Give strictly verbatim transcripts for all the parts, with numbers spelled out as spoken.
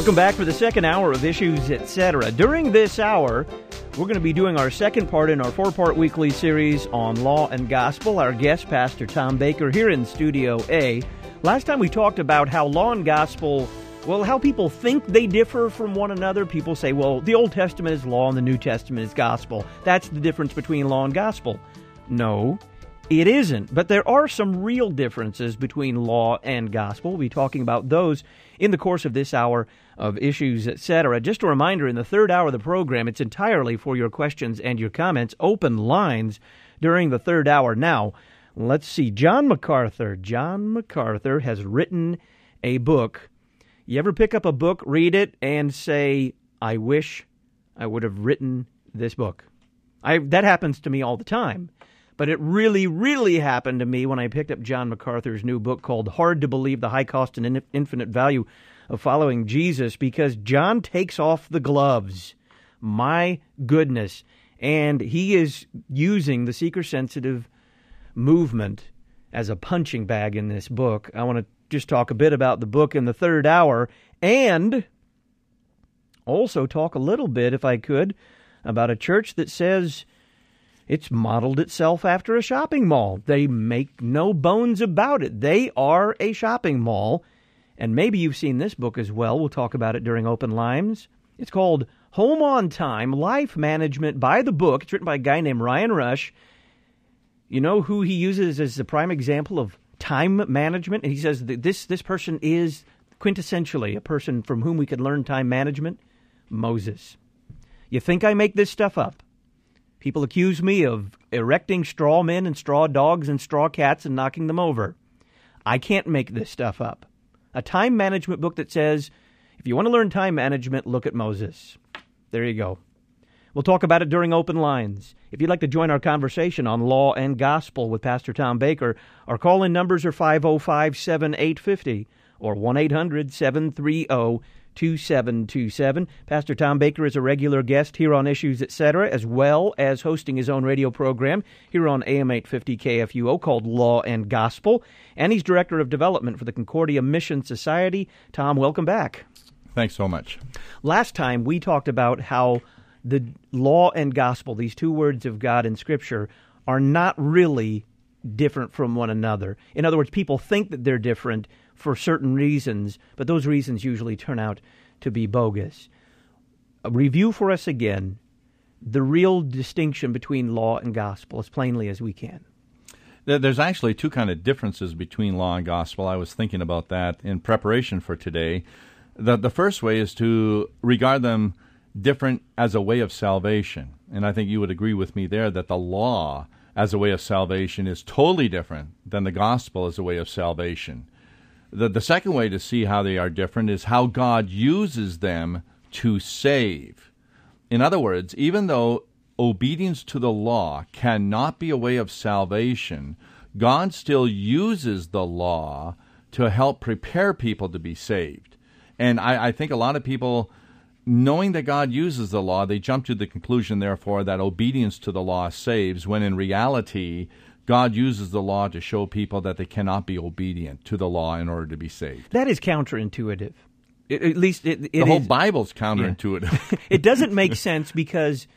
Welcome back for the second hour of Issues, et cetera. During this hour, we're going to be doing our second part in our four-part weekly series on law and gospel. Our guest, Pastor Tom Baker, here in Studio A. Last time we talked about how law and gospel, well, how people think they differ from one another. People say, well, the Old Testament is law and the New Testament is gospel. That's the difference between law and gospel. No, it isn't. But there are some real differences between law and gospel. We'll be talking about those in the course of this hour of Issues, et cetera. Just a reminder, in the third hour of the program, it's entirely for your questions and your comments. Open lines during the third hour. Now, let's see. John MacArthur. John MacArthur has written a book. You ever pick up a book, read it, and say, I wish I would have written this book? I that happens to me all the time. But it really, really happened to me when I picked up John MacArthur's new book called Hard to Believe, The High Cost and Infinite Value of Following Jesus, because John takes off the gloves. My goodness. And he is using the seeker-sensitive movement as a punching bag in this book. I want to just talk a bit about the book in the third hour, and also talk a little bit, if I could, about a church that says it's modeled itself after a shopping mall. They make no bones about it. They are a shopping mall. And maybe you've seen this book as well. We'll talk about it during Open Lines. It's called Home on Time, Life Management by the Book. It's written by a guy named Ryan Rush. You know who he uses as the prime example of time management? And he says that this, this person is quintessentially a person from whom we could learn time management. Moses. You think I make this stuff up? People accuse me of erecting straw men and straw dogs and straw cats and knocking them over. I can't make this stuff up. A time management book that says, if you want to learn time management, look at Moses. There you go. We'll talk about it during Open Lines. If you'd like to join our conversation on law and gospel with Pastor Tom Baker, our call-in numbers are five oh five, seven eight five oh or one eight hundred, seven three zero, two seven two seven. Pastor Tom Baker is a regular guest here on Issues, et cetera, as well as hosting his own radio program here on A M eight fifty K F U O called Law and Gospel. And he's Director of Development for the Concordia Mission Society. Tom, welcome back. Thanks so much. Last time we talked about how the law and gospel, these two words of God in Scripture, are not really different from one another. In other words, people think that they're different for certain reasons, but those reasons usually turn out to be bogus. A review for us again the real distinction between law and gospel as plainly as we can. There's actually two kind of differences between law and gospel. I was thinking about that in preparation for today. The, the first way is to regard them different as a way of salvation. And I think you would agree with me there that the law as a way of salvation is totally different than the gospel as a way of salvation. The, the second way to see how they are different is how God uses them to save. In other words, even though obedience to the law cannot be a way of salvation, God still uses the law to help prepare people to be saved. And I, I think a lot of people, knowing that God uses the law, they jump to the conclusion, therefore, that obedience to the law saves, when in reality, God uses the law to show people that they cannot be obedient to the law in order to be saved. That is counterintuitive. It, at least it, it the whole is, Bible's counterintuitive. Yeah. It doesn't make sense because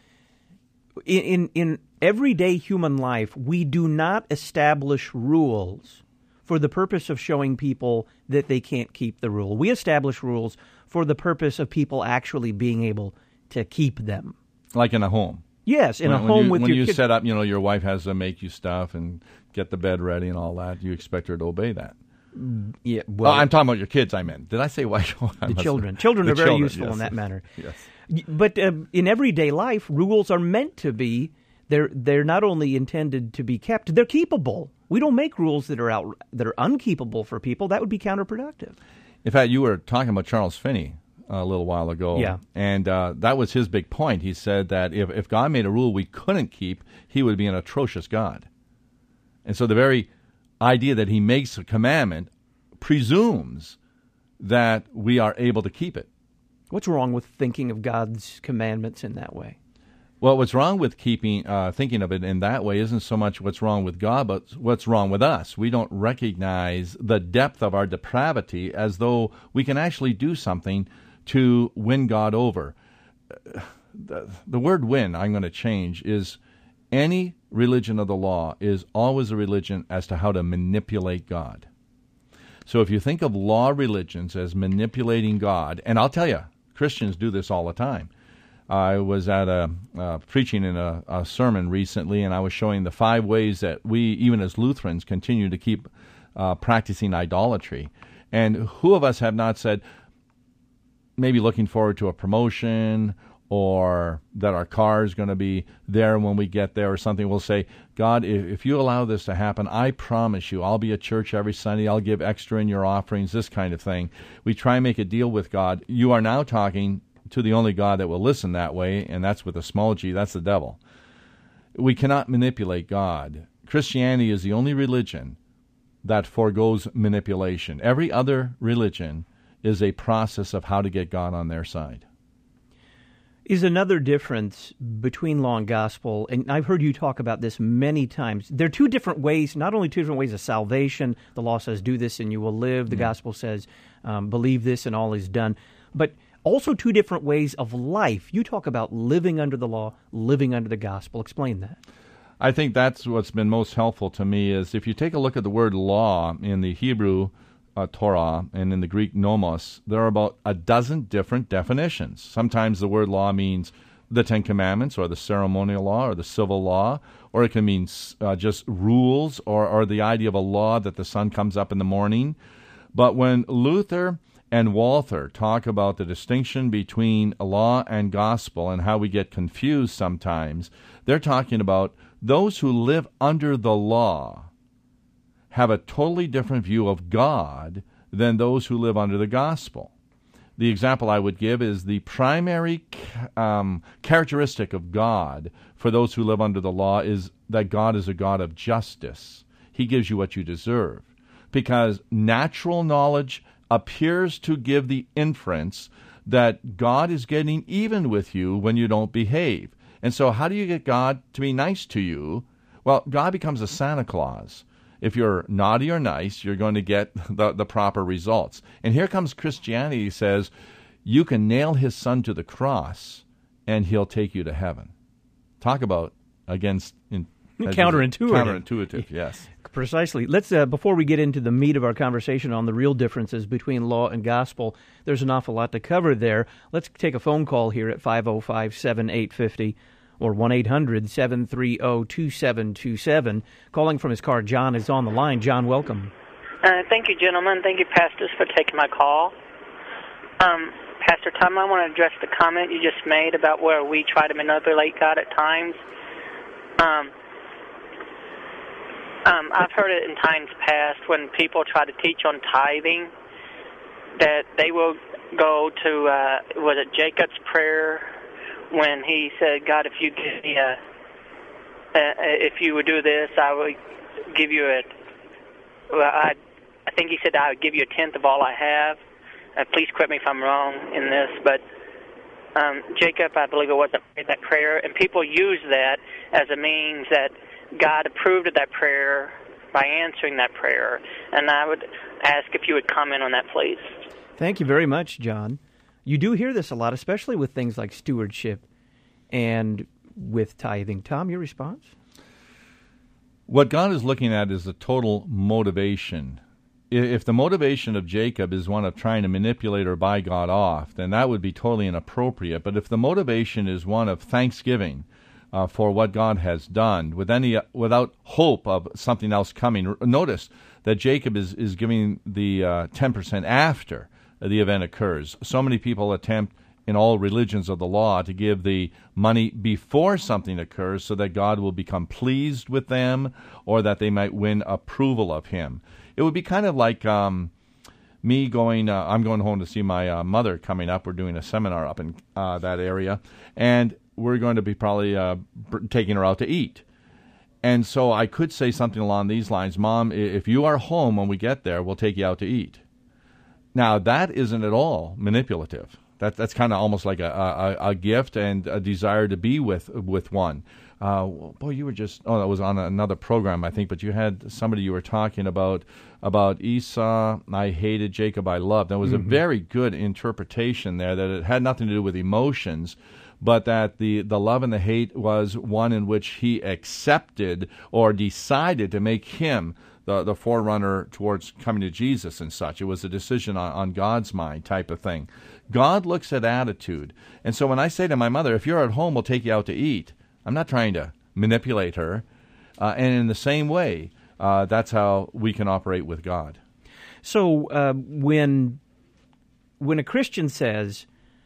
in, in in everyday human life, we do not establish rules for the purpose of showing people that they can't keep the rule. We establish rules for the purpose of people actually being able to keep them. Like in a home. Yes, in when, a home you, with when your you kids. set up, you know, your wife has to make you stuff and get the bed ready and all that. You expect her to obey that. Yeah, well, oh, I'm talking about your kids, I meant. Did I say wife? The children. Children the are very children, useful yes. in that manner. Yes. But uh, in everyday life, rules are meant to be, they're they're not only intended to be kept, they're keepable. We don't make rules that are out that are unkeepable for people. That would be counterproductive. In fact, you were talking about Charles Finney a little while ago. Yeah. And uh, that was his big point. He said that if, if God made a rule we couldn't keep, he would be an atrocious God. And so the very idea that he makes a commandment presumes that we are able to keep it. What's wrong with thinking of God's commandments in that way? Well, what's wrong with keeping, uh, thinking of it in that way isn't so much what's wrong with God, but what's wrong with us. We don't recognize the depth of our depravity as though we can actually do something to win God over. The, the word win, I'm going to change, is any religion of the law is always a religion as to how to manipulate God. So if you think of law religions as manipulating God, and I'll tell you, Christians do this all the time. I was at a uh, preaching in a, a sermon recently, and I was showing the five ways that we, even as Lutherans, continue to keep uh, practicing idolatry. And who of us have not said, maybe looking forward to a promotion, or that our car is going to be there when we get there or something? We'll say, God, if, if you allow this to happen, I promise you I'll be at church every Sunday, I'll give extra in your offerings, this kind of thing. We try and make a deal with God. You are now talking to the only God that will listen that way, and that's with a small g, that's the devil. We cannot manipulate God. Christianity is the only religion that forgoes manipulation. Every other religion is a process of how to get God on their side. Is another difference between law and gospel, and I've heard you talk about this many times. There are two different ways, not only two different ways of salvation. The law says, do this and you will live. The yeah. gospel says, um, believe this and all is done. But also two different ways of life. You talk about living under the law, living under the gospel. Explain that. I think that's what's been most helpful to me is if you take a look at the word law in the Hebrew Uh, Torah and in the Greek nomos, there are about a dozen different definitions. Sometimes the word law means the Ten Commandments or the ceremonial law or the civil law, or it can mean uh, just rules or, or the idea of a law that the sun comes up in the morning. But when Luther and Walther talk about the distinction between law and gospel and how we get confused sometimes, they're talking about those who live under the law have a totally different view of God than those who live under the gospel. The example I would give is the primary um, characteristic of God for those who live under the law is that God is a God of justice. He gives you what you deserve, because natural knowledge appears to give the inference that God is getting even with you when you don't behave. And so how do you get God to be nice to you? Well, God becomes a Santa Claus. If you're naughty or nice, you're going to get the, the proper results. And here comes Christianity. He says, you can nail his son to the cross, and he'll take you to heaven. Talk about against in, counterintuitive. Counterintuitive, yes. Precisely. Let's uh, before we get into the meat of our conversation on the real differences between law and gospel, there's an awful lot to cover there. Let's take a phone call here at five oh five, seven eight five oh. or one eight hundred, seven three zero, two seven two seven. Calling from his car, John is on the line. John, welcome. Uh, thank you, gentlemen. Thank you, pastors, for taking my call. Um, Pastor Tom, I want to address the comment you just made about where we try to manipulate God at times. Um, um, I've heard it in times past when people try to teach on tithing that they will go to, uh, was it Jacob's prayer, when he said, God, if you give me a, uh, if you would do this, I would give you a, well, I, I think he said I would give you a tenth of all I have. Uh, please correct me if I'm wrong in this, but um, Jacob, I believe it was, that prayer, and people use that as a means that God approved of that prayer by answering that prayer. And I would ask if you would comment on that, please. Thank you very much, John. You do hear this a lot, especially with things like stewardship and with tithing. Tom, your response? What God is looking at is the total motivation. If the motivation of Jacob is one of trying to manipulate or buy God off, then that would be totally inappropriate. But if the motivation is one of thanksgiving uh, for what God has done, with any without hope of something else coming, notice that Jacob is, is giving the uh, ten percent after the event occurs. So many people attempt in all religions of the law to give the money before something occurs so that God will become pleased with them or that they might win approval of him. It would be kind of like um, me going, uh, I'm going home to see my uh, mother coming up. We're doing a seminar up in uh, that area, and we're going to be probably uh, taking her out to eat. And so I could say something along these lines, Mom, if you are home when we get there, we'll take you out to eat. Now, that isn't at all manipulative. That, that's kind of almost like a, a, a gift and a desire to be with with one. Uh, boy, you were just, oh, that was on another program, I think, but you had somebody you were talking about, about Esau, I hated, Jacob, I loved. That was mm-hmm. a very good interpretation there, that it had nothing to do with emotions, but that the, the love and the hate was one in which he accepted or decided to make him the, the forerunner towards coming to Jesus and such. It was a decision on, on God's mind type of thing. God looks at attitude. And so when I say to my mother, if you're at home, we'll take you out to eat, I'm not trying to manipulate her. Uh, and in the same way, uh, that's how we can operate with God. So uh, when when a Christian says,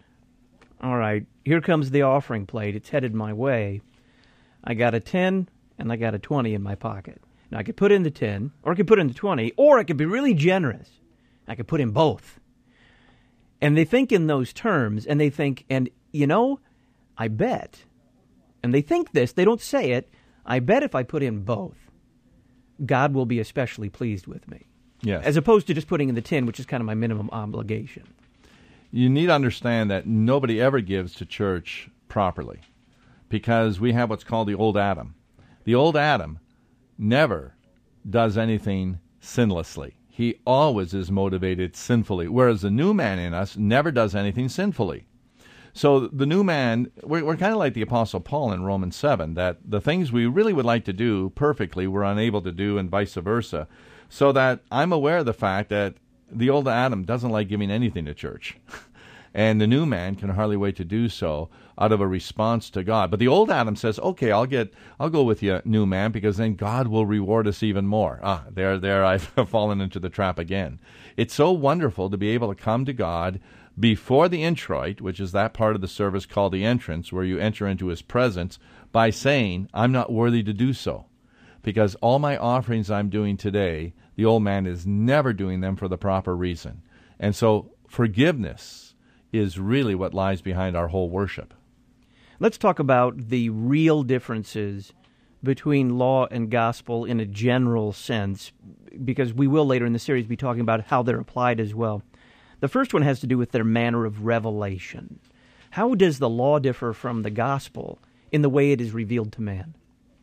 all right, here comes the offering plate, it's headed my way, I got a ten and I got a twenty in my pocket. Now, I could put in the ten, or I could put in the twenty, or I could be really generous. I could put in both. And they think in those terms, and they think, and you know, I bet, and they think this, they don't say it, I bet if I put in both, God will be especially pleased with me. Yes. As opposed to just putting in the ten, which is kind of my minimum obligation. You need to understand that nobody ever gives to church properly, because we have what's called the old Adam. The old Adam never does anything sinlessly. He always is motivated sinfully, whereas the new man in us never does anything sinfully. So the new man, we're, we're kind of like the Apostle Paul in Romans seven, that the things we really would like to do perfectly, we're unable to do, and vice versa. So that I'm aware of the fact that the old Adam doesn't like giving anything to church. And the new man can hardly wait to do so out of a response to God. But the old Adam says, okay, I'll get, I'll go with you, new man, because then God will reward us even more. Ah, there, there, I've fallen into the trap again. It's so wonderful to be able to come to God before the introit, which is that part of the service called the entrance, where you enter into his presence, by saying, I'm not worthy to do so. Because all my offerings I'm doing today, the old man is never doing them for the proper reason. And so forgiveness is really what lies behind our whole worship. Let's talk about the real differences between law and gospel in a general sense, because we will later in the series be talking about how they're applied as well. The first one has to do with their manner of revelation. How does the law differ from the gospel in the way it is revealed to man?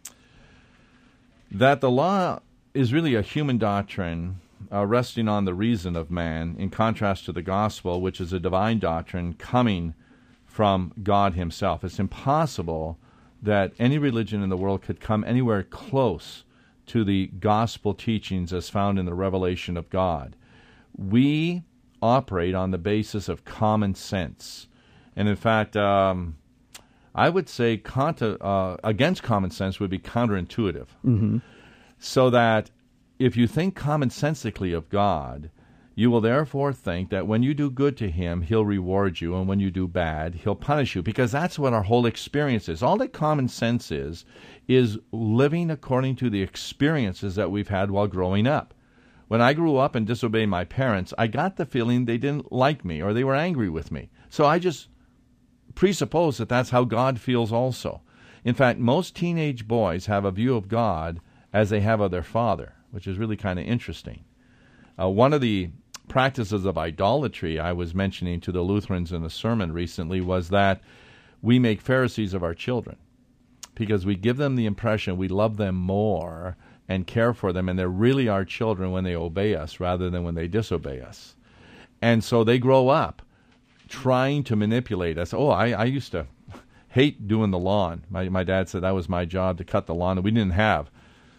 That the law is really a human doctrine uh, resting on the reason of man, in contrast to the gospel, which is a divine doctrine coming from God himself. It's impossible that any religion in the world could come anywhere close to the gospel teachings as found in the revelation of God. We operate on the basis of common sense. And in fact, um, I would say contra, uh, against common sense would be counterintuitive. Mm-hmm. So that if you think commonsensically of God, you will therefore think that when you do good to him, he'll reward you, and when you do bad, he'll punish you, because that's what our whole experience is. All that common sense is, is living according to the experiences that we've had while growing up. When I grew up and disobeyed my parents, I got the feeling they didn't like me or they were angry with me. So I just presuppose that that's how God feels also. In fact, most teenage boys have a view of God as they have of their father, which is really kind of interesting. Uh, one of the practices of idolatry I was mentioning to the Lutherans in a sermon recently was that we make Pharisees of our children, because we give them the impression we love them more and care for them, and they're really our children when they obey us rather than when they disobey us. And so they grow up trying to manipulate us. Oh, I, I used to hate doing the lawn. My, my dad said that was my job, to cut the lawn, and we didn't have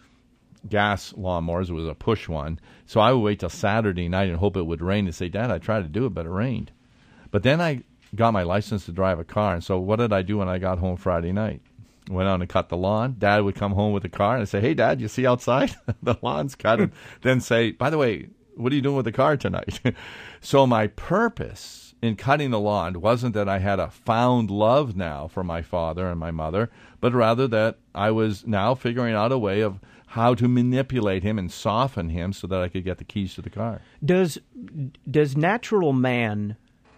gas lawnmowers. It was a push one. So I would wait till Saturday night and hope it would rain and say, Dad, I tried to do it, but it rained. But then I got my license to drive a car, and so what did I do when I got home Friday night? Went out and cut the lawn. Dad would come home with the car and I'd say, hey, Dad, you see outside? The lawn's cut. And then say, by the way, what are you doing with the car tonight? So my purpose in cutting the lawn wasn't that I had a found love now for my father and my mother, but rather that I was now figuring out a way of how to manipulate him and soften him so that I could get the keys to the car. Does does natural man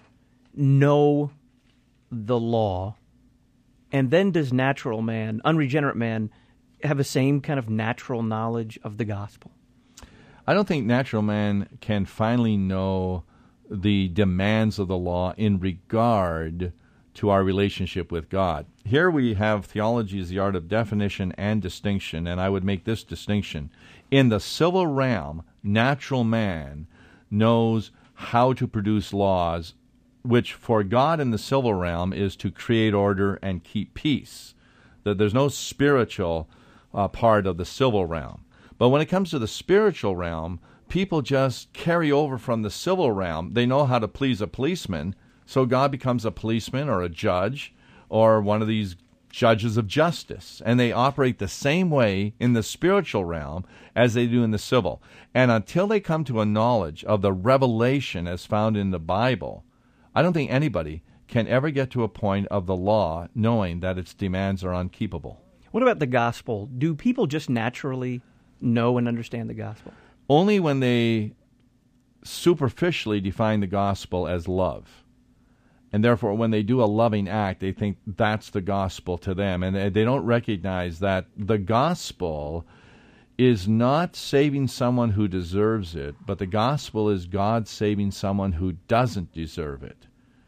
know the law, and then does natural man, unregenerate man, have the same kind of natural knowledge of the gospel? I don't think natural man can finally know the demands of the law in regard to our relationship with God. Here we have theology as the art of definition and distinction, and I would make this distinction. In the civil realm, natural man knows how to produce laws, which for God in the civil realm is to create order and keep peace. That there's no spiritual uh, part of the civil realm. But when it comes to the spiritual realm, people just carry over from the civil realm. They know how to please a policeman, so God becomes a policeman or a judge or one of these judges of justice. And they operate the same way in the spiritual realm as they do in the civil. And until they come to a knowledge of the revelation as found in the Bible, I don't think anybody can ever get to a point of the law knowing that its demands are unkeepable. What about the gospel? Do people just naturally know and understand the gospel? Only when they superficially define the gospel as love. And therefore, when they do a loving act, they think that's the gospel to them. And they don't recognize that the gospel is not saving someone who deserves it, but the gospel is God saving someone who doesn't deserve it.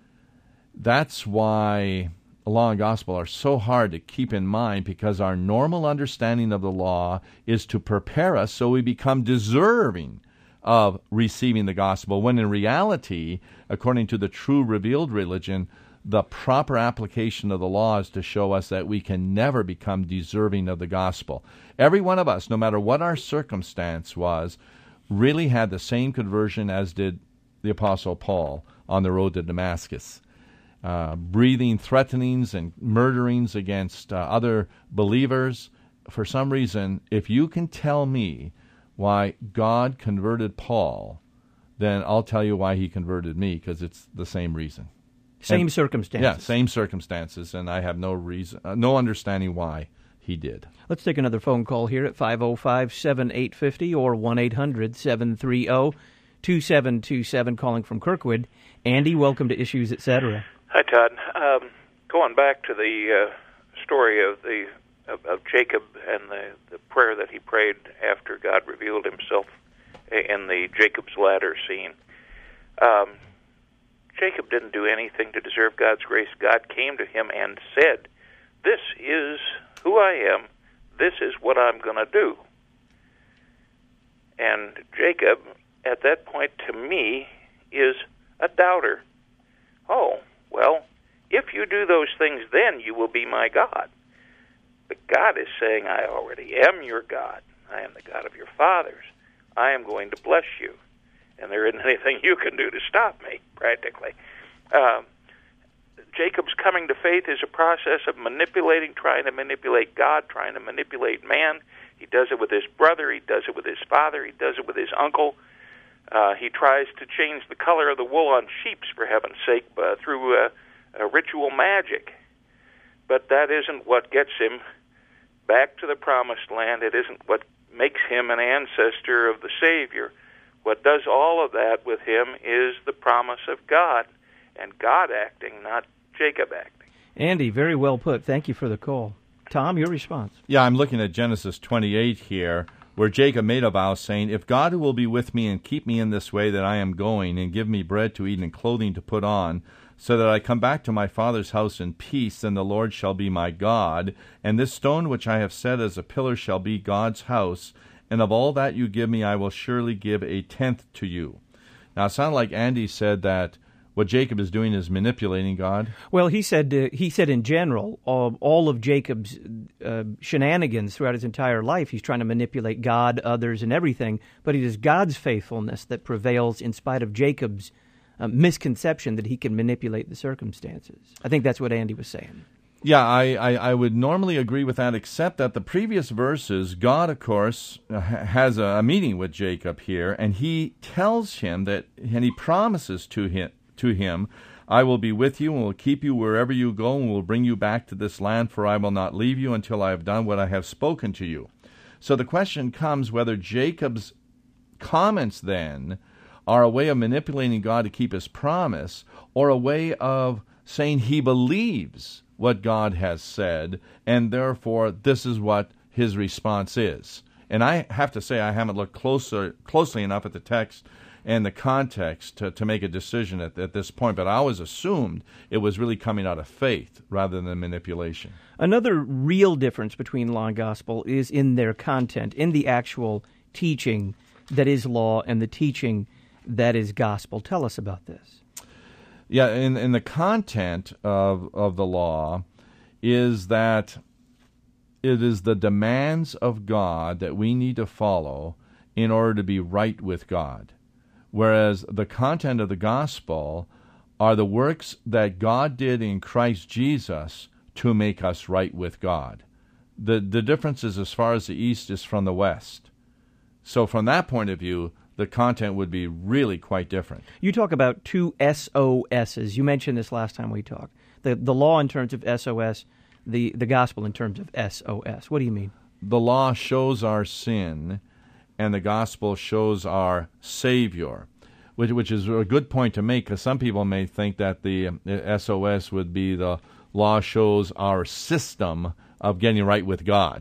That's why the law and gospel are so hard to keep in mind, because our normal understanding of the law is to prepare us so we become deserving of receiving the gospel, when in reality, according to the true revealed religion, the proper application of the law is to show us that we can never become deserving of the gospel. Every one of us, no matter what our circumstance was, really had the same conversion as did the Apostle Paul on the road to Damascus. Uh, breathing threatenings and murderings against uh, other believers. For some reason, if you can tell me why God converted Paul, then I'll tell you why he converted me, because it's the same reason. Same and, circumstances. Yeah, same circumstances, and I have no reason, uh, no understanding why he did. Let's take another phone call here at five oh five, seven eight five oh or one eight hundred, seven three oh, two seven two seven, calling from Kirkwood. Andy, welcome to Issues, et cetera. Hi, Todd. Um, going back to the uh, story of the of, of Jacob and the, the prayer that he prayed after God revealed himself in the Jacob's ladder scene. Um, Jacob didn't do anything to deserve God's grace. God came to him and said, "This is who I am. This is what I'm going to do." And Jacob, at that point, to me, is a doubter. Oh, well, if you do those things, then you will be my God. But God is saying, I already am your God. I am the God of your fathers. I am going to bless you. And there isn't anything you can do to stop me, practically. Um, Jacob's coming to faith is a process of manipulating, trying to manipulate God, trying to manipulate man. He does it with his brother. He does it with his father. He does it with his uncle. Uh, he tries to change the color of the wool on sheep, for heaven's sake, uh, through uh, uh, ritual magic. But that isn't what gets him back to the promised land. It isn't what makes him an ancestor of the Savior. What does all of that with him is the promise of God, and God acting, not Jacob acting. Andy, very well put. Thank you for the call. Tom, your response. Yeah, I'm looking at Genesis twenty-eight here, where Jacob made a vow, saying, "If God will be with me and keep me in this way that I am going, and give me bread to eat and clothing to put on, so that I come back to my father's house in peace, then the Lord shall be my God, and this stone which I have set as a pillar shall be God's house, and of all that you give me I will surely give a tenth to you." Now, it sounded like Andy said that what Jacob is doing is manipulating God. Well, he said uh, he said in general, all, all of Jacob's uh, shenanigans throughout his entire life, he's trying to manipulate God, others, and everything, but it is God's faithfulness that prevails in spite of Jacob's uh, misconception that he can manipulate the circumstances. I think that's what Andy was saying. Yeah, I, I, I would normally agree with that, except that the previous verses, God, of course, has a, a meeting with Jacob here, and he tells him that, and he promises to him, to him, "I will be with you and will keep you wherever you go and will bring you back to this land, for I will not leave you until I have done what I have spoken to you." So the question comes whether Jacob's comments then are a way of manipulating God to keep his promise, or a way of saying he believes what God has said, and therefore this is what his response is. And I have to say I haven't looked closer, closely enough at the text and the context to, to make a decision at, at this point. But I always assumed it was really coming out of faith rather than manipulation. Another real difference between law and gospel is in their content, in the actual teaching that is law and the teaching that is gospel. Tell us about this. Yeah, in, in the content of, of the law is that it is the demands of God that we need to follow in order to be right with God. Whereas the content of the gospel are the works that God did in Christ Jesus to make us right with God. The, the difference is as far as the east is from the west. So from that point of view, the content would be really quite different. You talk about two S O S's. You mentioned this last time we talked. The the law in terms of S O S, the, the gospel in terms of S O S. What do you mean? The law shows our sin, and the gospel shows our Savior, which, which is a good point to make, because some people may think that the S O S would be the law shows our system of getting right with God.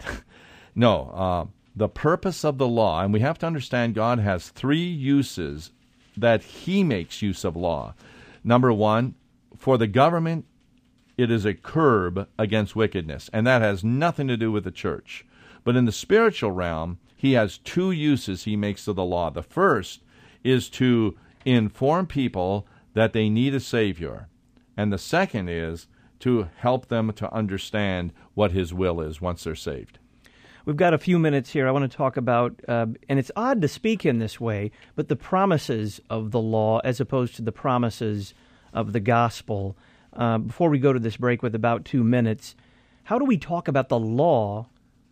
No, uh, the purpose of the law, and we have to understand God has three uses that he makes use of law. Number one, for the government, it is a curb against wickedness, and that has nothing to do with the church. But in the spiritual realm, he has two uses he makes of the law. The first is to inform people that they need a Savior, and the second is to help them to understand what his will is once they're saved. We've got a few minutes here. I want to talk about, uh, and it's odd to speak in this way, but the promises of the law as opposed to the promises of the gospel. Uh, before we go to this break with about two minutes, how do we talk about the law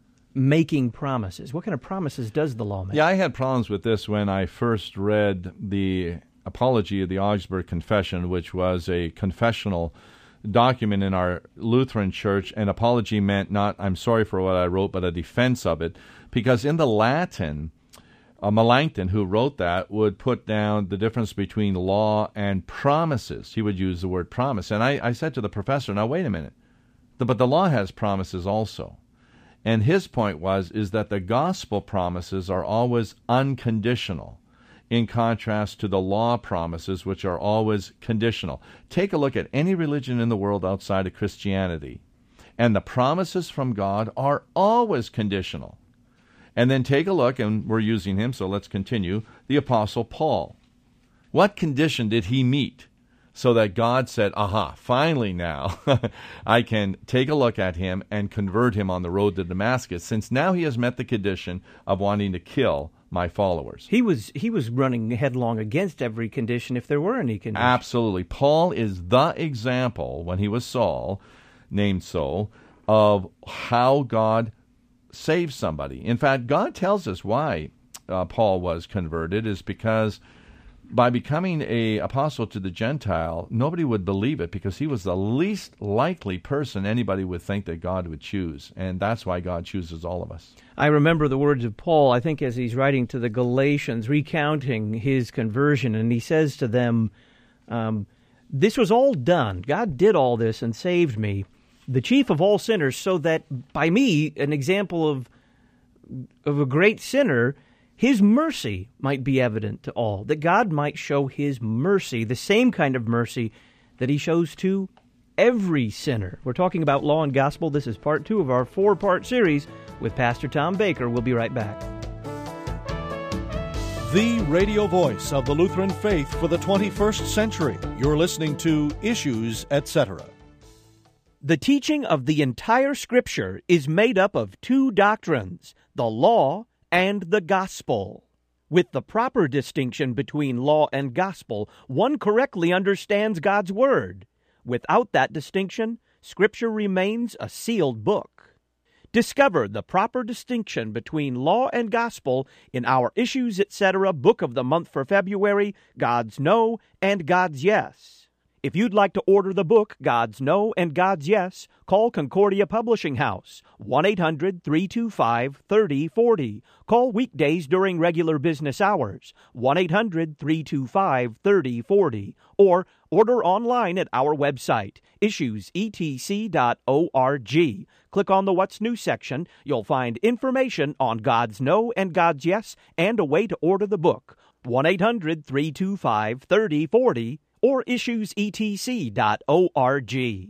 making promises? What kind of promises does the law make? Yeah, I had problems with this when I first read the Apology of the Augsburg Confession, which was a confessional document in our Lutheran church, and apology meant not I'm sorry for what I wrote, but a defense of it, because in the Latin, uh, Melanchthon, who wrote that, would put down the difference between law and promises. He would use the word promise, and I, I said to the professor, now wait a minute, the, but the law has promises also. And his point was is that the gospel promises are always unconditional, in contrast to the law promises, which are always conditional. Take a look at any religion in the world outside of Christianity, and the promises from God are always conditional. And then take a look, and we're using him, so let's continue, the Apostle Paul. What condition did he meet so that God said, aha, finally now I can take a look at him and convert him on the road to Damascus, since now he has met the condition of wanting to kill my followers. He was he was running headlong against every condition if there were any condition. Absolutely. Paul is the example, when he was Saul, named so, of how God saves somebody. In fact, God tells us why uh, Paul was converted is because by becoming a apostle to the Gentile, nobody would believe it because he was the least likely person anybody would think that God would choose. And that's why God chooses all of us. I remember the words of Paul, I think, as he's writing to the Galatians, recounting his conversion, and he says to them, um, this was all done. God did all this and saved me, the chief of all sinners, so that by me, an example of of a great sinner, his mercy might be evident to all, that God might show his mercy, the same kind of mercy that he shows to every sinner. We're talking about law and gospel. This is part two of our four-part series with Pastor Tom Baker. We'll be right back. The radio voice of the Lutheran faith for the twenty-first century. You're listening to Issues, et cetera. The teaching of the entire Scripture is made up of two doctrines, the law and the gospel. With the proper distinction between law and gospel, one correctly understands God's Word. Without that distinction, Scripture remains a sealed book. Discover the proper distinction between law and gospel in our Issues, et cetera book of the month for February, God's No and God's Yes. If you'd like to order the book, God's No and God's Yes, call Concordia Publishing House, one eight hundred, three two five, three oh four oh. Call weekdays during regular business hours, one eight hundred, three two five, three oh four oh. Or order online at our website, issues e t c dot org. Click on the What's New section. You'll find information on God's No and God's Yes and a way to order the book. one eight hundred three two five three oh four oh or issues e t c dot org.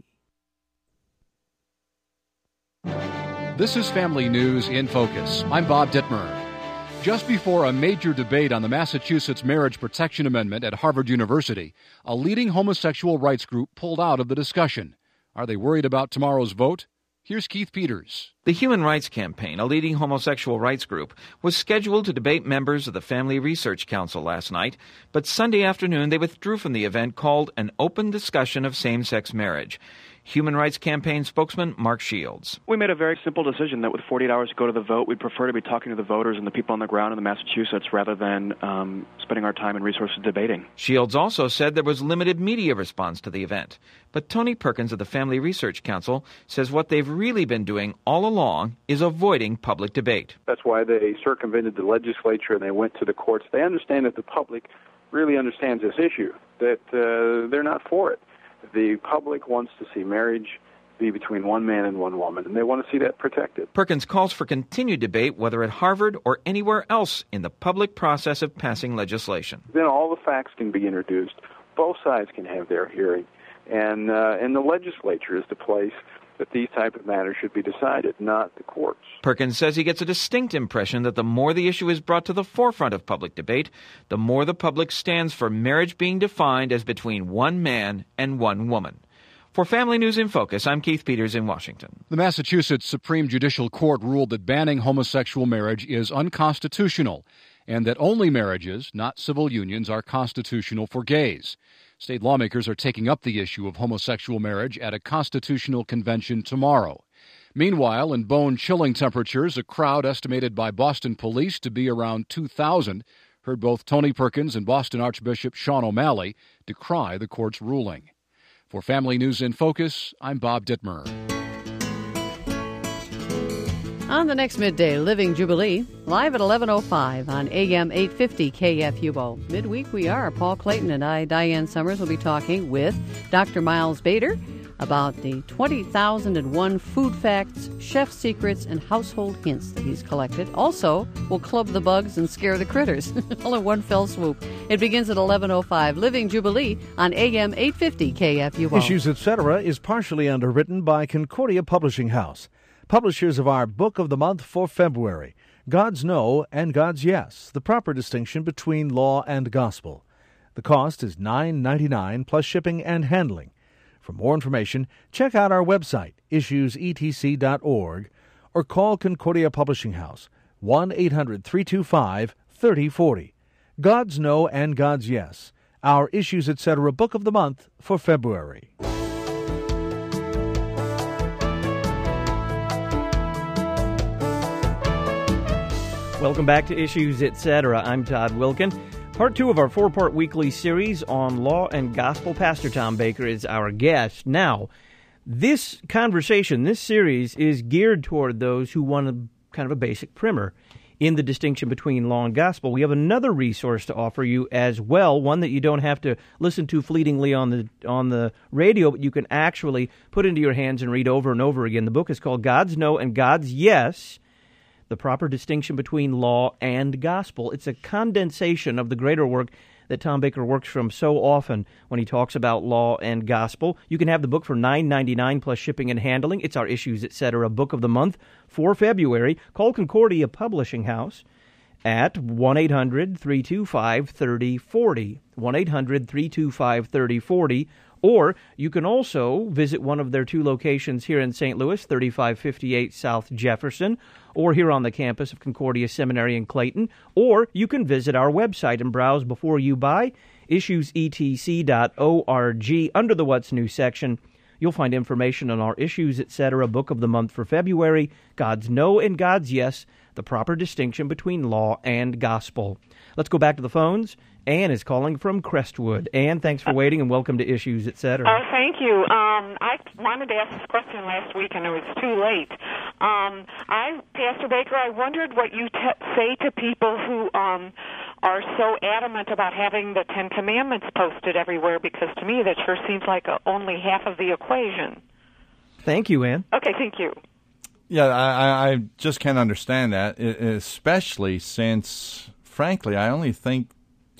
This is Family News in Focus. I'm Bob Dittmer. Just before a major debate on the Massachusetts Marriage Protection Amendment at Harvard University, a leading homosexual rights group pulled out of the discussion. Are they worried about tomorrow's vote? Here's Keith Peters. The Human Rights Campaign, a leading homosexual rights group, was scheduled to debate members of the Family Research Council last night, but Sunday afternoon they withdrew from the event called an open discussion of same-sex marriage. Human Rights Campaign spokesman Mark Shields. We made a very simple decision that with forty-eight hours to go to the vote, we'd prefer to be talking to the voters and the people on the ground in Massachusetts rather than um, spending our time and resources debating. Shields also said there was limited media response to the event. But Tony Perkins of the Family Research Council says what they've really been doing all along is avoiding public debate. That's why they circumvented the legislature and they went to the courts. They understand that the public really understands this issue, that uh, they're not for it. The public wants to see marriage be between one man and one woman, and they want to see that protected. Perkins calls for continued debate, whether at Harvard or anywhere else in the public process of passing legislation. Then all the facts can be introduced. Both sides can have their hearing, and uh, and the legislature is the place that these type of matters should be decided, not the courts. Perkins says he gets a distinct impression that the more the issue is brought to the forefront of public debate, the more the public stands for marriage being defined as between one man and one woman. For Family News in Focus, I'm Keith Peters in Washington. The Massachusetts Supreme Judicial Court ruled that banning homosexual marriage is unconstitutional and that only marriages, not civil unions, are constitutional for gays. State lawmakers are taking up the issue of homosexual marriage at a constitutional convention tomorrow. Meanwhile, in bone-chilling temperatures, a crowd estimated by Boston police to be around two thousand heard both Tony Perkins and Boston Archbishop Sean O'Malley decry the court's ruling. For Family News in Focus, I'm Bob Dittmer. On the next Midday Living Jubilee, live at eleven oh five on A M eight fifty K F U O. Midweek we are. Paul Clayton and I, Diane Summers, will be talking with Doctor Miles Bader about the twenty thousand one food facts, chef secrets, and household hints that he's collected. Also, we'll club the bugs and scare the critters all in one fell swoop. It begins at eleven oh five. Living Jubilee on A M eight fifty K F U O. Issues, et cetera is partially underwritten by Concordia Publishing House, publishers of our Book of the Month for February, God's No and God's Yes, the proper distinction between law and gospel. The cost is nine ninety-nine plus shipping and handling. For more information, check out our website, issues e t c dot org, or call Concordia Publishing House, one eight hundred three two five three oh four oh. God's No and God's Yes, our Issues, et cetera Book of the Month for February. Welcome back to Issues, et cetera. I'm Todd Wilkin. Part two of our four-part weekly series on law and gospel. Pastor Tom Baker is our guest. Now, this conversation, this series, is geared toward those who want a kind of a basic primer in the distinction between law and gospel. We have another resource to offer you as well, one that you don't have to listen to fleetingly on the on the radio, but you can actually put into your hands and read over and over again. The book is called God's No and God's Yes, the proper distinction between law and gospel. It's a condensation of the greater work that Tom Baker works from so often when he talks about law and gospel. You can have the book for nine ninety-nine plus shipping and handling. It's our Issues, et cetera Book of the Month for February. Call Concordia Publishing House at one eight hundred three two five three oh four oh, one eight hundred three two five three oh four oh, or you can also visit one of their two locations here in Saint Louis, thirty-five fifty-eight South Jefferson, or here on the campus of Concordia Seminary in Clayton, or you can visit our website and browse before you buy, issues e t c dot org. Under the What's New section, you'll find information on our Issues, et cetera Book of the Month for February, God's No and God's Yes, the proper distinction between law and gospel. Let's go back to the phones. Ann is calling from Crestwood. Ann, thanks for waiting, and welcome to Issues, et cetera. Oh, thank you. Um, I wanted to ask this question last week, and it was too late. Um, I, Pastor Baker, I wondered what you t- say to people who um, are so adamant about having the Ten Commandments posted everywhere, because to me that sure seems like a, only half of the equation. Thank you, Ann. Okay, thank you. Yeah, I, I just can't understand that, especially since, frankly, I only think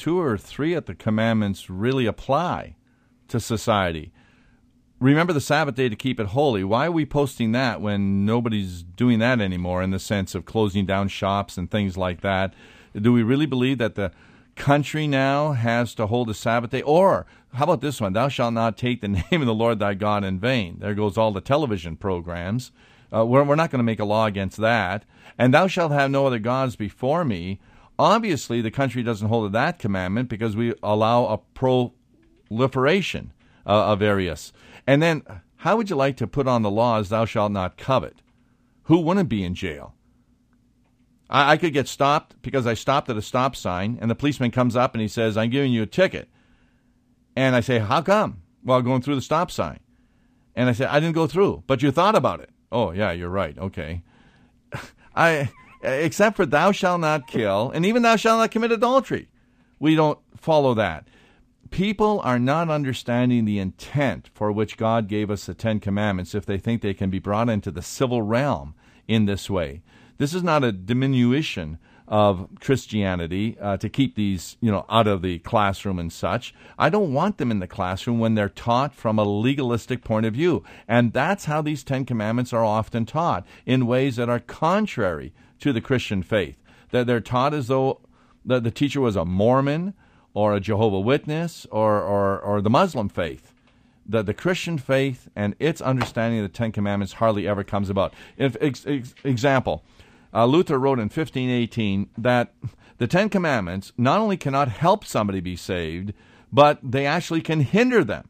two or three of the commandments really apply to society. Remember the Sabbath day to keep it holy. Why are we posting that when nobody's doing that anymore in the sense of closing down shops and things like that? Do we really believe that the country now has to hold a Sabbath day? Or how about this one? Thou shalt not take the name of the Lord thy God in vain. There goes all the television programs. Uh, we're, we're not going to make a law against that. And thou shalt have no other gods before me. Obviously, the country doesn't hold to that commandment because we allow a proliferation uh, of various. And then, how would you like to put on the laws, thou shalt not covet? Who wouldn't be in jail? I, I could get stopped because I stopped at a stop sign, and the policeman comes up and he says, I'm giving you a ticket. And I say, how come? Well, going through the stop sign. And I say, I didn't go through, but you thought about it. Oh, yeah, you're right. Okay. I, except for thou shalt not kill, and even thou shalt not commit adultery. We don't follow that. People are not understanding the intent for which God gave us the Ten Commandments if they think they can be brought into the civil realm in this way. This is not a diminution of Christianity uh, to keep these, you know, out of the classroom and such. I don't want them in the classroom when they're taught from a legalistic point of view. And that's how these Ten Commandments are often taught, in ways that are contrary to the Christian faith. That they're taught as though the, the teacher was a Mormon or a Jehovah's Witness, or, or, or the Muslim faith. The, the Christian faith and its understanding of the Ten Commandments hardly ever comes about. If, ex, ex, example, uh, Luther wrote in fifteen eighteen that the Ten Commandments not only cannot help somebody be saved, but they actually can hinder them.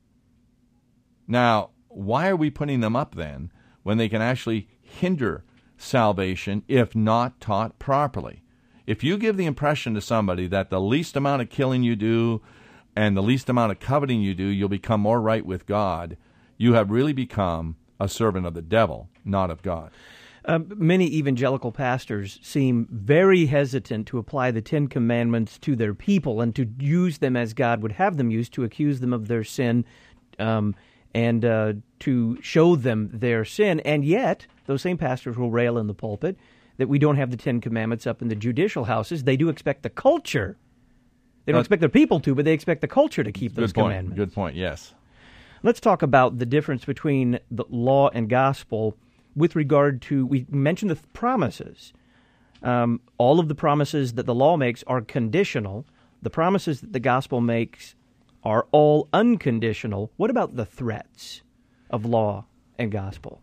Now, why are we putting them up then when they can actually hinder salvation if not taught properly? If you give the impression to somebody that the least amount of killing you do and the least amount of coveting you do, you'll become more right with God, you have really become a servant of the devil, not of God. Um, many evangelical pastors seem very hesitant to apply the Ten Commandments to their people and to use them as God would have them used, to accuse them of their sin um, and uh, to show them their sin. And yet, those same pastors will rail in the pulpit that we don't have the Ten Commandments up in the judicial houses. They do expect the culture. They don't uh, expect their people to, but they expect the culture to keep those good point. commandments. Good point, yes. Let's talk about the difference between the law and gospel with regard to, we mentioned the promises. Um, all of the promises that the law makes are conditional. The promises that the gospel makes are all unconditional. What about the threats of law and gospel?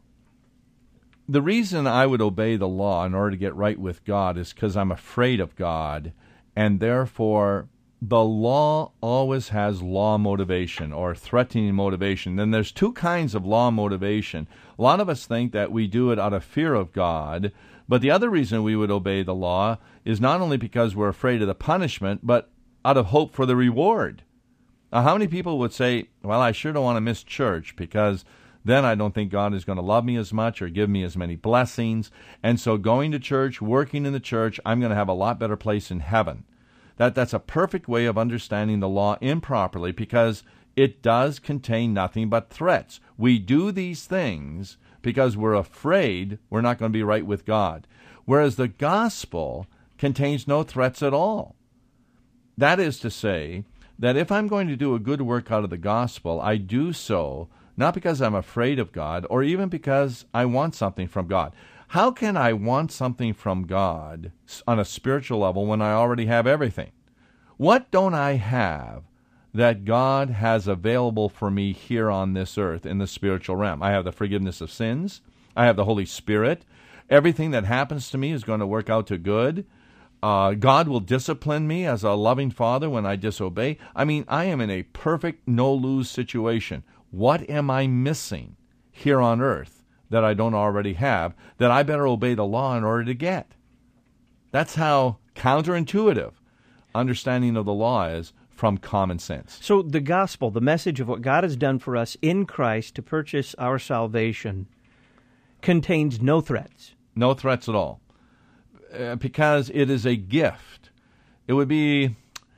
The reason I would obey the law in order to get right with God is because I'm afraid of God, and therefore the law always has law motivation or threatening motivation. Then there's two kinds of law motivation. A lot of us think that we do it out of fear of God, but the other reason we would obey the law is not only because we're afraid of the punishment, but out of hope for the reward. Now, how many people would say, well, I sure don't want to miss church because then I don't think God is going to love me as much or give me as many blessings. And so going to church, working in the church, I'm going to have a lot better place in heaven. That That's a perfect way of understanding the law improperly because it does contain nothing but threats. We do these things because we're afraid we're not going to be right with God. Whereas the gospel contains no threats at all. That is to say that if I'm going to do a good work out of the gospel, I do so not because I'm afraid of God or even because I want something from God. How can I want something from God on a spiritual level when I already have everything? What don't I have that God has available for me here on this earth in the spiritual realm? I have the forgiveness of sins. I have the Holy Spirit. Everything that happens to me is going to work out to good. Uh, God will discipline me as a loving father when I disobey. I mean, I am in a perfect no-lose situation. What am I missing here on earth that I don't already have, that I better obey the law in order to get? That's how counterintuitive understanding of the law is from common sense. So the gospel, the message of what God has done for us in Christ to purchase our salvation, contains no threats. No threats at all. Uh, because it is a gift. It would be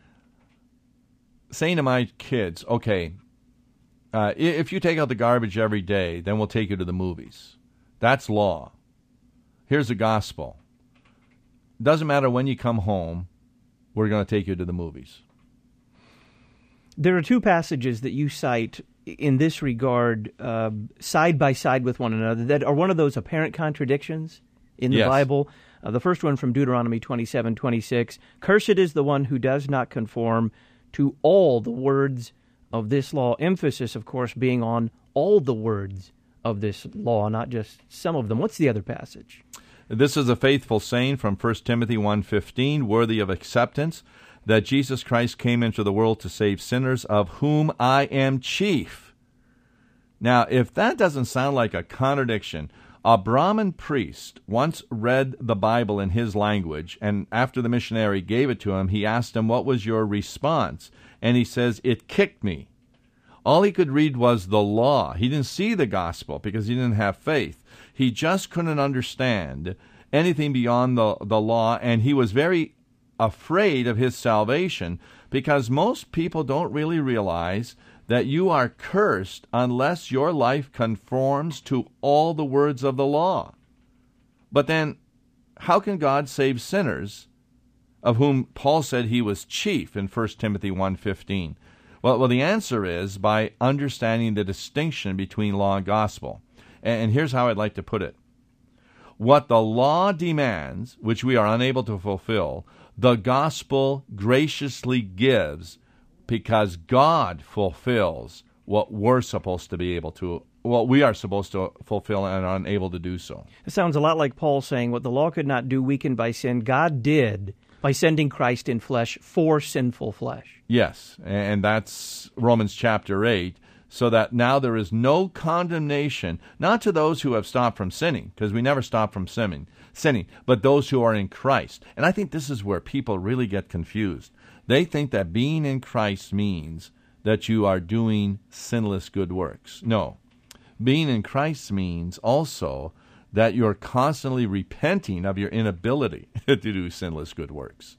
saying to my kids, okay, Uh, if you take out the garbage every day, then we'll take you to the movies. That's law. Here's the gospel. Doesn't matter when you come home, we're going to take you to the movies. There are two passages that you cite in this regard, uh, side by side with one another, that are one of those apparent contradictions in the yes. Bible. Uh, the first one from Deuteronomy twenty-seven twenty-six, "Cursed is the one who does not conform to all the words of this law." Emphasis, of course, being on all the words of this law, not just some of them. What's the other passage? This is a faithful saying from First Timothy one fifteen, worthy of acceptance, that Jesus Christ came into the world to save sinners, of whom I am chief. Now, if that doesn't sound like a contradiction, a Brahmin priest once read the Bible in his language, and after the missionary gave it to him, he asked him, "What was your response?" And he says, "It kicked me." All he could read was the law. He didn't see the gospel because he didn't have faith. He just couldn't understand anything beyond the, the law, and he was very afraid of his salvation because most people don't really realize that you are cursed unless your life conforms to all the words of the law. But then, how can God save sinners, of whom Paul said he was chief in First Timothy one fifteen? Well, well, the answer is by understanding the distinction between law and gospel. And, and here's how I'd like to put it. What the law demands, which we are unable to fulfill, the gospel graciously gives, because God fulfills what we're supposed to be able to, what we are supposed to fulfill and are unable to do so. It sounds a lot like Paul saying what the law could not do, weakened by sin, God did by sending Christ in flesh for sinful flesh. Yes, and that's Romans chapter eight, so that now there is no condemnation, not to those who have stopped from sinning, because we never stop from sinning, sinning, but those who are in Christ. And I think this is where people really get confused. They think that being in Christ means that you are doing sinless good works. No. Being in Christ means also that you're constantly repenting of your inability to do sinless good works.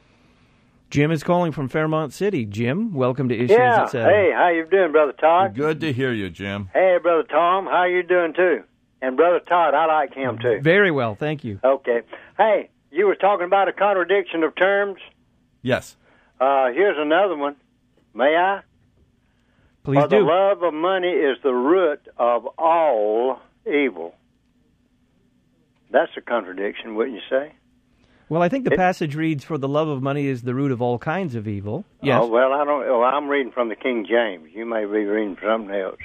Jim is calling from Fairmont City. Jim, welcome to Issues yeah. et cetera. Hey, how you doing, Brother Todd? Good to hear you, Jim. Hey, Brother Tom, how you doing, too? And Brother Todd, I like him, too. Very well, thank you. Okay. Hey, you were talking about a contradiction of terms? Yes. Uh, here's another one. May I? Please For do. the love of money is the root of all evil. That's a contradiction, wouldn't you say? Well, I think the it, passage reads, "For the love of money is the root of all kinds of evil." Yes. Oh, well, I don't. Well, I'm reading from the King James. You may be reading from something else.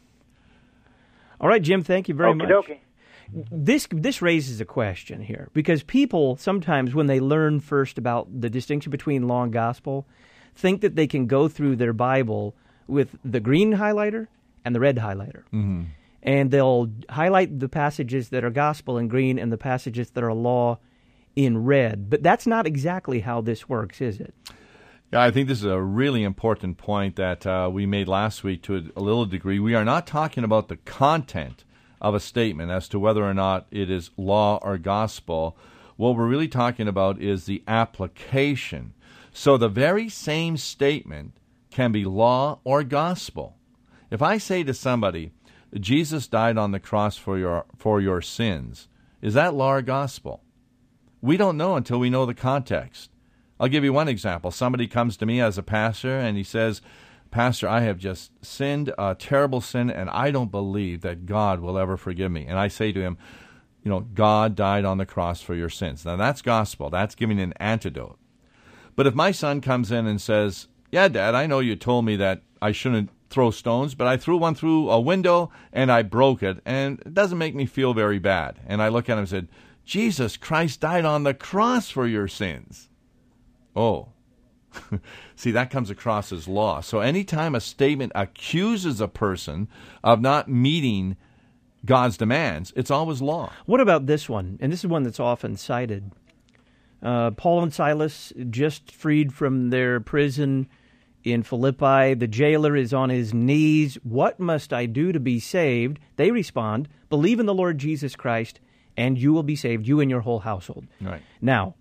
All right, Jim, thank you very Okey much. dokey. This this raises a question here, because people sometimes, when they learn first about the distinction between law and gospel, think that they can go through their Bible with the green highlighter and the red highlighter. Mm-hmm. And they'll highlight the passages that are gospel in green and the passages that are law in red. But that's not exactly how this works, is it? Yeah, I think this is a really important point that uh, we made last week to a, a little degree. We are not talking about the content of a statement as to whether or not it is law or gospel. What we're really talking about is the application. So the very same statement can be law or gospel. If I say to somebody, Jesus died on the cross for your for your sins, is that law or gospel? We don't know until we know the context. I'll give you one example. Somebody comes to me as a pastor and he says, "Pastor, I have just sinned a terrible sin and I don't believe that God will ever forgive me." And I say to him, you know, God died on the cross for your sins. Now that's gospel. That's giving an antidote. But if my son comes in and says, "Yeah, Dad, I know you told me that I shouldn't throw stones, but I threw one through a window and I broke it, and it doesn't make me feel very bad." And I look at him and said, "Jesus Christ died on the cross for your sins." Oh. See, that comes across as law. So anytime a statement accuses a person of not meeting God's demands, it's always law. What about this one? And this is one that's often cited. Uh, Paul and Silas, just freed from their prison in Philippi, the jailer is on his knees. "What must I do to be saved?" They respond, "Believe in the Lord Jesus Christ, and you will be saved, you and your whole household." Right. Now,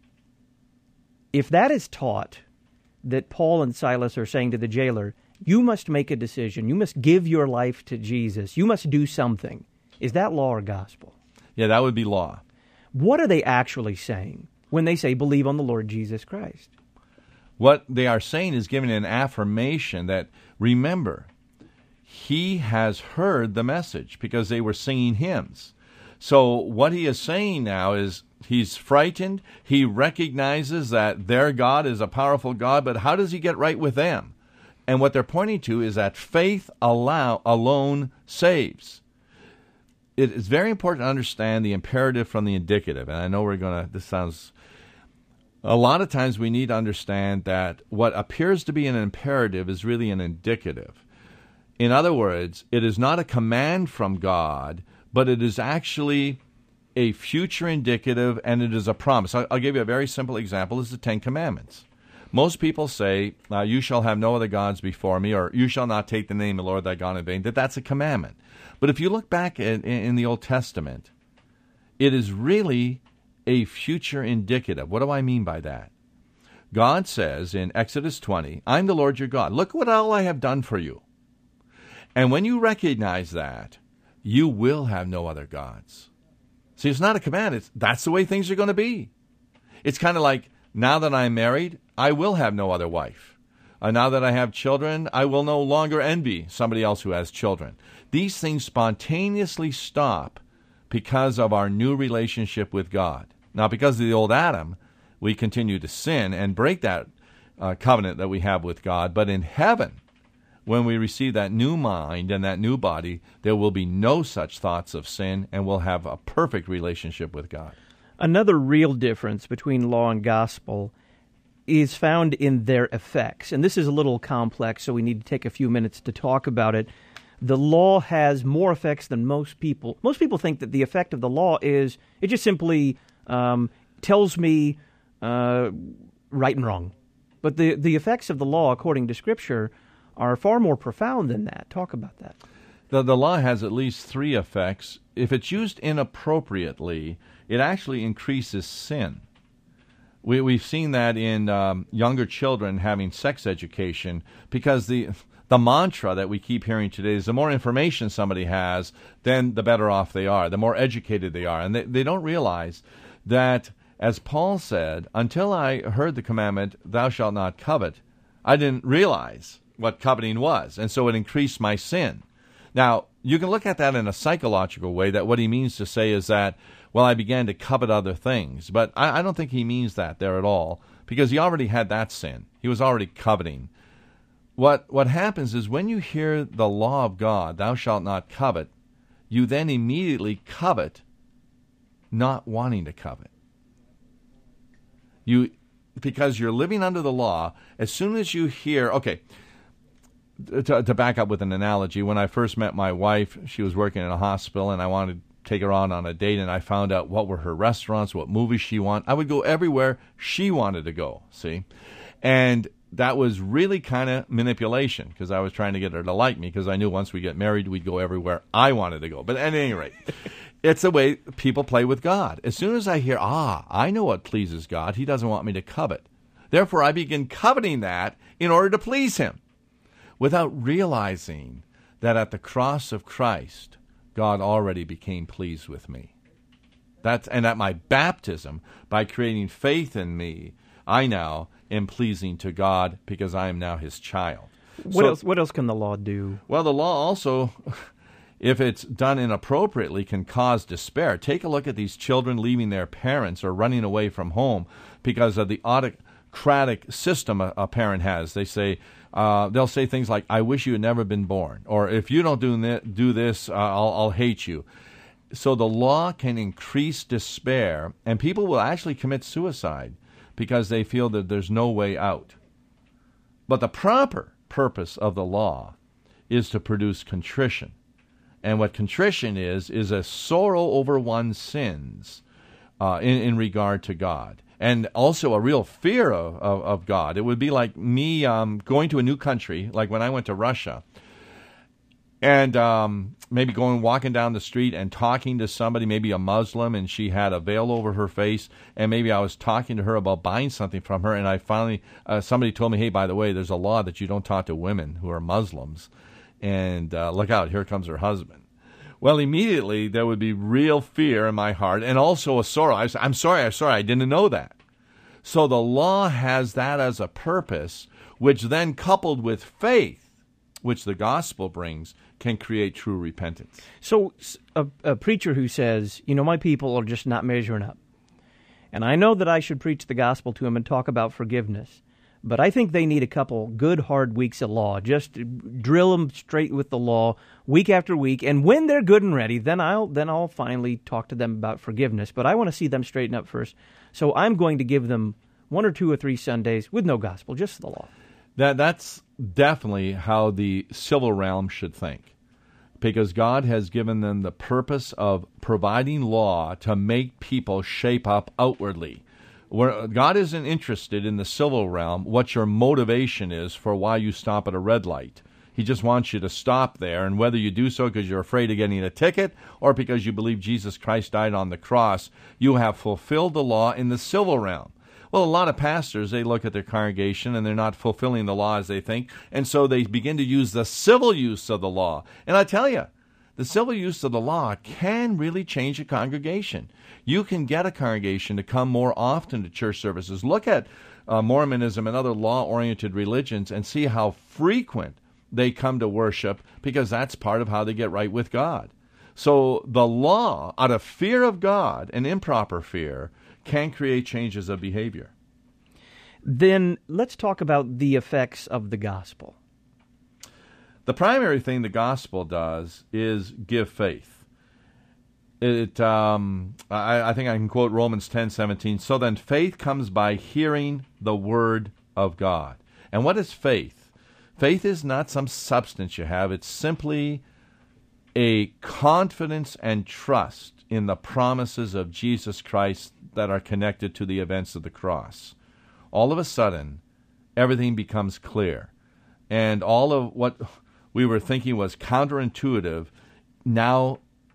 if that is taught, that Paul and Silas are saying to the jailer, you must make a decision, you must give your life to Jesus, you must do something, is that law or gospel? Yeah, that would be law. What are they actually saying when they say, "Believe on the Lord Jesus Christ"? What they are saying is giving an affirmation that, remember, he has heard the message because they were singing hymns. So what he is saying now is he's frightened. He recognizes that their God is a powerful God, but how does he get right with them? And what they're pointing to is that faith allow, alone saves. It is very important to understand the imperative from the indicative. And I know we're going to, this sounds, a lot of times we need to understand that what appears to be an imperative is really an indicative. In other words, it is not a command from God, but it is actually a future indicative, and it is a promise. I'll, I'll give you a very simple example. This is the Ten Commandments. Most people say, uh, you shall have no other gods before me, or you shall not take the name of the Lord thy God in vain, that that's a commandment. But if you look back in, in the Old Testament, it is really a future indicative. What do I mean by that? God says in Exodus twenty, I'm the Lord your God. Look what all I have done for you. And when you recognize that, you will have no other gods. See, it's not a command. It's, that's the way things are going to be. It's kind of like, now that I'm married, I will have no other wife. Uh, now that I have children, I will no longer envy somebody else who has children. These things spontaneously stop because of our new relationship with God. Now, because of the old Adam, we continue to sin and break that uh, covenant that we have with God. But in heaven, when we receive that new mind and that new body, there will be no such thoughts of sin, and we'll have a perfect relationship with God. Another real difference between law and gospel is found in their effects. And this is a little complex, so we need to take a few minutes to talk about it. The law has more effects than most people. Most people think that the effect of the law is, it just simply um, tells me uh, right and wrong. But the, the effects of the law, according to Scripture, are far more profound than that. Talk about that. The, the law has at least three effects. If it's used inappropriately, it actually increases sin. We, we've seen that in um, younger children having sex education, because the the mantra that we keep hearing today is the more information somebody has, then the better off they are, the more educated they are. And they, they don't realize that, as Paul said, until I heard the commandment, thou shalt not covet, I didn't realize what coveting was, and so it increased my sin. Now, you can look at that in a psychological way, that what he means to say is that, well, I began to covet other things. But I, I don't think he means that there at all, because he already had that sin. He was already coveting. What what happens is when you hear the law of God, thou shalt not covet, you then immediately covet not wanting to covet. You, because you're living under the law, as soon as you hear, okay, to, to back up with an analogy, when I first met my wife, she was working in a hospital, and I wanted to take her out on a date, and I found out what were her restaurants, what movies she wanted. I would go everywhere she wanted to go, see? And that was really kind of manipulation, because I was trying to get her to like me, because I knew once we get married, we'd go everywhere I wanted to go. But at any rate, it's the way people play with God. As soon as I hear, ah, I know what pleases God, he doesn't want me to covet. Therefore, I begin coveting that in order to please him, without realizing that at the cross of Christ, God already became pleased with me. That's, and at my baptism, by creating faith in me, I now am pleasing to God, because I am now his child. What so, else? What else can the law do? Well, the law also, if it's done inappropriately, can cause despair. Take a look at these children leaving their parents or running away from home because of the autocratic system a, a parent has. They say, uh, they'll say things like, I wish you had never been born, or if you don't do, do this, uh, I'll, I'll hate you. So the law can increase despair, and people will actually commit suicide because they feel that there's no way out. But the proper purpose of the law is to produce contrition. And what contrition is, is a sorrow over one's sins uh, in, in regard to God. And also a real fear of, of, of God. It would be like me um, going to a new country, like when I went to Russia, and um, maybe going, walking down the street and talking to somebody, maybe a Muslim, and she had a veil over her face, and maybe I was talking to her about buying something from her, and I finally, uh, somebody told me, hey, by the way, there's a law that you don't talk to women who are Muslims, and uh, look out, here comes her husband. Well, immediately there would be real fear in my heart, and also a sorrow. I was, I'm sorry, I'm sorry, I didn't know that. So the law has that as a purpose, which then coupled with faith, which the gospel brings, can create true repentance. So a, a preacher who says, you know, my people are just not measuring up, and I know that I should preach the gospel to them and talk about forgiveness, but I think they need a couple good, hard weeks of law. Just drill them straight with the law week after week, and when they're good and ready, then I'll then I'll finally talk to them about forgiveness. But I want to see them straighten up first, so I'm going to give them one or two or three Sundays with no gospel, just the law. That that's definitely how the civil realm should think, because God has given them the purpose of providing law to make people shape up outwardly. Where God isn't interested in the civil realm what your motivation is for why you stop at a red light. He just wants you to stop there, and whether you do so because you're afraid of getting a ticket or because you believe Jesus Christ died on the cross, you have fulfilled the law in the civil realm. Well, a lot of pastors, they look at their congregation and they're not fulfilling the law as they think, and so they begin to use the civil use of the law. And I tell you, the civil use of the law can really change a congregation. You can get a congregation to come more often to church services. Look at uh, Mormonism and other law-oriented religions and see how frequent they come to worship, because that's part of how they get right with God. So the law, out of fear of God and improper fear, can create changes of behavior. Then let's talk about the effects of the gospel. The primary thing the gospel does is give faith. It, um, I, I think I can quote Romans ten seventeen. So then faith comes by hearing the word of God. And what is faith? Faith is not some substance you have. It's simply a confidence and trust in the promises of Jesus Christ that are connected to the events of the cross. All of a sudden, everything becomes clear. And all of what we were thinking was counterintuitive, now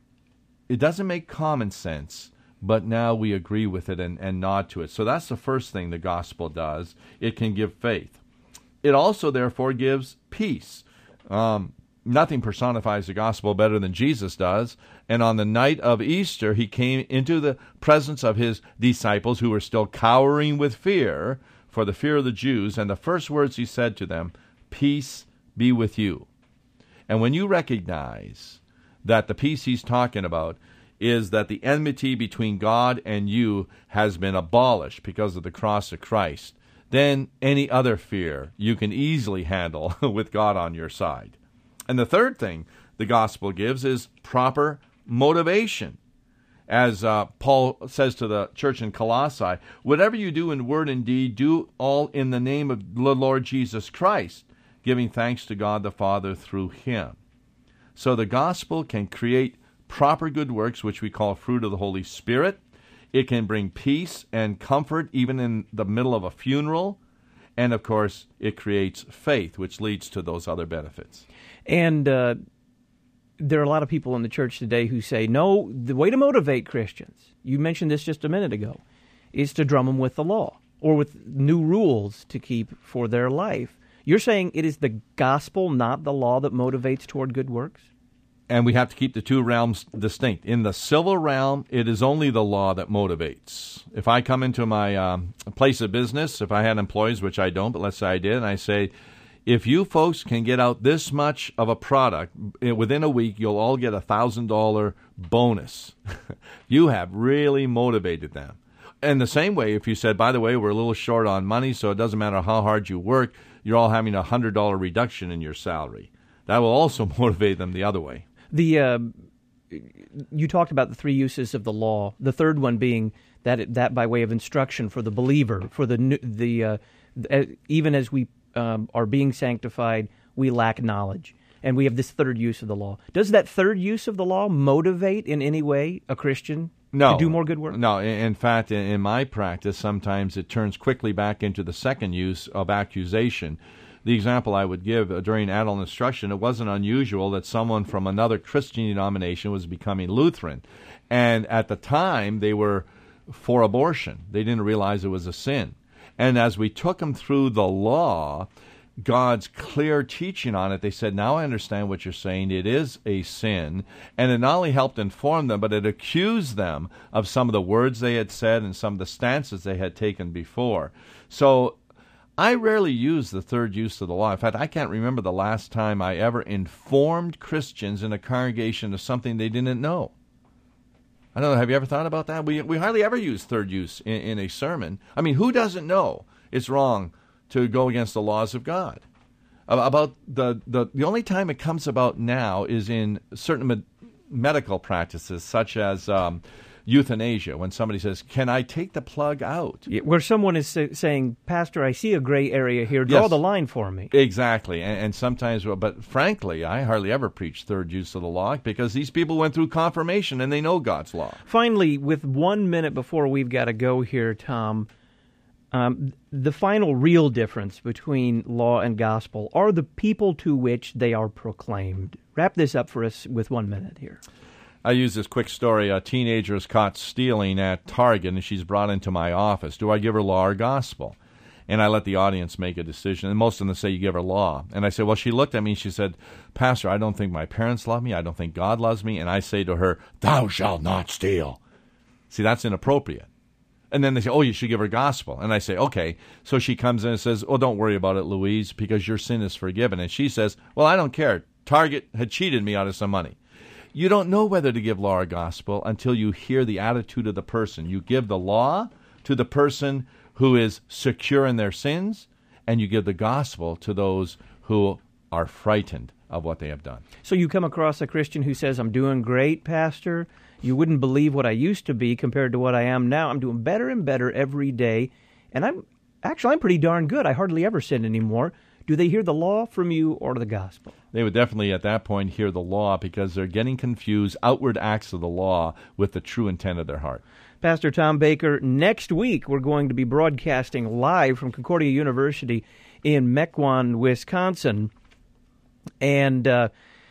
it doesn't make common sense, but now we agree with it and, and nod to it. So that's the first thing the gospel does. It can give faith. It also, therefore, gives peace. Um, nothing personifies the gospel better than Jesus does. And on the night of Easter, he came into the presence of his disciples who were still cowering with fear for the fear of the Jews. And the first words he said to them, "Peace be with you." And when you recognize that the peace he's talking about is that the enmity between God and you has been abolished because of the cross of Christ, then any other fear you can easily handle with God on your side. And the third thing the gospel gives is proper motivation. As uh, Paul says to the church in Colossae, whatever you do in word and deed, do all in the name of the Lord Jesus Christ, giving thanks to God the Father through him. So the gospel can create proper good works, which we call fruit of the Holy Spirit. It can bring peace and comfort even in the middle of a funeral. And, of course, it creates faith, which leads to those other benefits. And uh, there are a lot of people in the church today who say, no, the way to motivate Christians, you mentioned this just a minute ago, is to drum them with the law or with new rules to keep for their life. You're saying it is the gospel, not the law, that motivates toward good works? And we have to keep the two realms distinct. In the civil realm, it is only the law that motivates. If I come into my um, place of business, if I had employees, which I don't, but let's say I did, and I say, if you folks can get out this much of a product, within a week, you'll all get a one thousand dollars bonus. You have really motivated them. And the same way, if you said, by the way, we're a little short on money, so it doesn't matter how hard you work, you're all having a one hundred dollars reduction in your salary. That will also motivate them the other way. The uh, you talked about the three uses of the law. The third one being that that by way of instruction for the believer, for the the uh, even as we um, are being sanctified, we lack knowledge, and we have this third use of the law. Does that third use of the law motivate in any way a Christian no, to do more good work? No. In fact, in my practice, sometimes it turns quickly back into the second use of accusation. The example I would give uh, during adult instruction, it wasn't unusual that someone from another Christian denomination was becoming Lutheran. And at the time, they were for abortion. They didn't realize it was a sin. And as we took them through the law, God's clear teaching on it, they said, now I understand what you're saying. It is a sin. And it not only helped inform them, but it accused them of some of the words they had said and some of the stances they had taken before. So I rarely use the third use of the law. In fact, I can't remember the last time I ever informed Christians in a congregation of something they didn't know. I don't know, have you ever thought about that? We we hardly ever use third use in, in a sermon. I mean, who doesn't know it's wrong to go against the laws of God? About the, the, the only time it comes about now is in certain med- medical practices, such as um, euthanasia, when somebody says, can I take the plug out? Yeah, where someone is say, saying, Pastor, I see a gray area here. Draw yes, the line for me. Exactly. And, and sometimes, but frankly, I hardly ever preach third use of the law because these people went through confirmation and they know God's law. Finally, with one minute before we've got to go here, Tom, um, the final real difference between law and gospel are the people to which they are proclaimed. Wrap this up for us with one minute here. I use this quick story. A teenager is caught stealing at Target, and she's brought into my office. Do I give her law or gospel? And I let the audience make a decision. And most of them say you give her law. And I say, well, she looked at me and she said, Pastor, I don't think my parents love me. I don't think God loves me. And I say to her, thou shalt not steal. See, that's inappropriate. And then they say, oh, you should give her gospel. And I say, okay. So she comes in and says, oh, don't worry about it, Louise, because your sin is forgiven. And she says, well, I don't care. Target had cheated me out of some money. You don't know whether to give law or gospel until you hear the attitude of the person. You give the law to the person who is secure in their sins, and you give the gospel to those who are frightened of what they have done. So you come across a Christian who says, I'm doing great, Pastor. You wouldn't believe what I used to be compared to what I am now. I'm doing better and better every day. And I'm actually, I'm pretty darn good. I hardly ever sin anymore. Do they hear the law from you or the gospel? They would definitely at that point hear the law because they're getting confused outward acts of the law with the true intent of their heart. Pastor Tom Baker, next week we're going to be broadcasting live from Concordia University in Mequon, Wisconsin. And uh,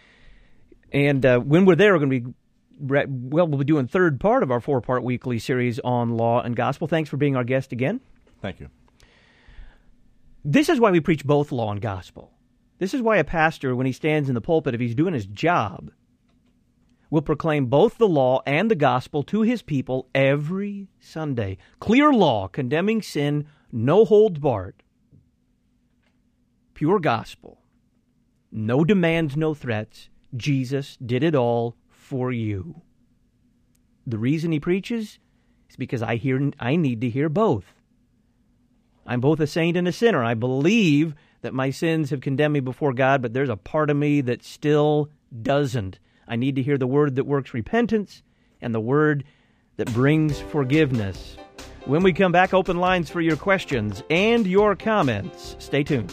and uh, when we're there, we're going to be, well, we'll be doing third part of our four-part weekly series on law and gospel. Thanks for being our guest again. Thank you. This is why we preach both law and gospel. This is why a pastor, when he stands in the pulpit, if he's doing his job, will proclaim both the law and the gospel to his people every Sunday. Clear law, condemning sin, no holds barred. Pure gospel. No demands, no threats. Jesus did it all for you. The reason he preaches is because I hear I need to hear both. I'm both a saint and a sinner. I believe that my sins have condemned me before God, but there's a part of me that still doesn't. I need to hear the word that works repentance and the word that brings forgiveness. When we come back, open lines for your questions and your comments. Stay tuned.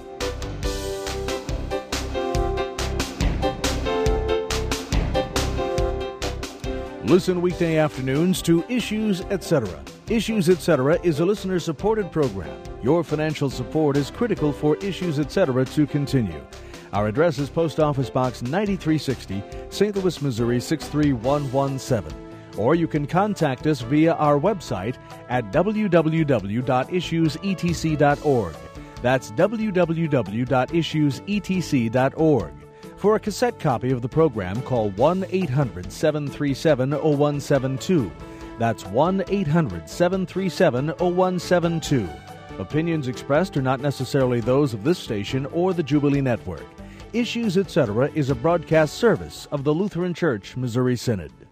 Listen weekday afternoons to Issues, et cetera. Issues, et cetera is a listener-supported program. Your financial support is critical for Issues, et cetera to continue. Our address is Post Office Box ninety-three sixty, Saint Louis, Missouri six three one one seven. Or you can contact us via our website at w w w dot issues e t c dot org. That's w w w dot issues e t c dot org. For a cassette copy of the program, call one eight hundred seven three seven zero one seven two. That's one eight hundred seven three seven zero one seven two. Opinions expressed are not necessarily those of this station or the Jubilee Network. Issues, et cetera is a broadcast service of the Lutheran Church Missouri Synod.